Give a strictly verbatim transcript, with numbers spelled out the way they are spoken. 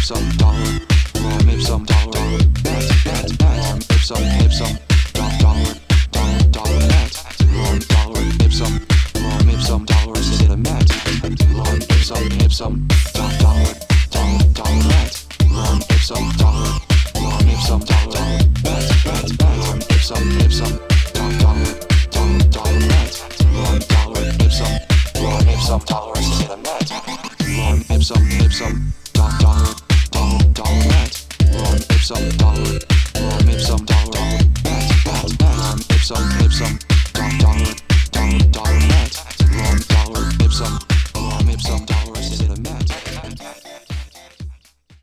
ipsum dollar, warm ipsum dollar, net, net, net, ipsum, ipsum, dollar, dollar, dollar, net, warm dollar, ipsum, warm ipsum dollar, is it a net, warm ipsum, ipsum, dollar, dollar, dollar, net, warm ipsum dollar, warm ipsum dollar, net, net, net, ipsum, ipsum, dollar, dollar, dollar, net, warm dollar, ipsum, warm ipsum dollar, is it a net, warm ipsum, ipsum, dollar, dollar, dollar, net, warm ipsum dollar.